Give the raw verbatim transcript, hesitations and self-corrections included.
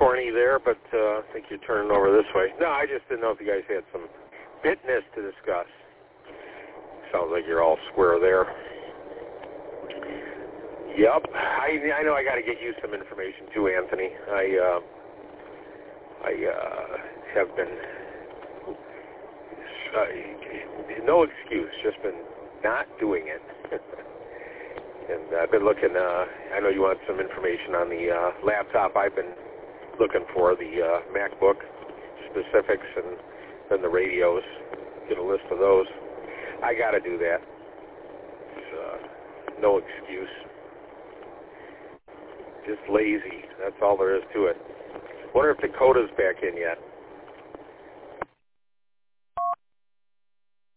corny there, but uh, I think you're turning over this way. No, I just didn't know if you guys had some business to discuss. Sounds like you're all square there. Yep, I, I know I got to get you some information too, Anthony. I uh, I uh, have been uh, no excuse, just been not doing it. And I've been looking. Uh, I know you want some information on the uh, laptop. I've been looking for the uh, MacBook specifics and then the radios. Get a list of those. I got to do that. It's, uh, no excuse. Just lazy. That's all there is to it. Wonder if Dakota's back in yet.